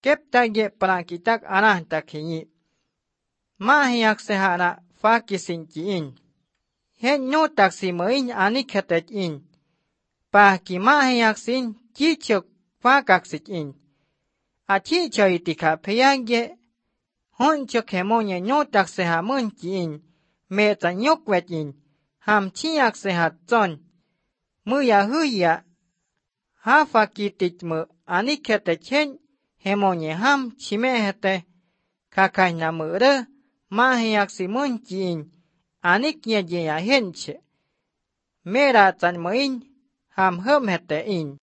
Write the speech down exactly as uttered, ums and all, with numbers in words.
kép ta ye palang kitak anah tak hingi. Ma hiyak sehana fa kisin ki in. Hen nyo tak si mo in ani khetet in. Pa ki ma hiyak sin chi chok fa kak sit in. A chi cho itika peyang ye. Hon cho khemo nye nyo tak seha mun ki in. Me ta nyok wet in. Ham chi yak seha zon. Mu ya hu ya. Ha fa ki tit mu ani khetet chen. Hemo nye ham chi me hete. Kakay na mu re. Ma hiyak si mun ki in. Ani kia ye ya hen che. Me ra zan mu in. Ham hum hete in.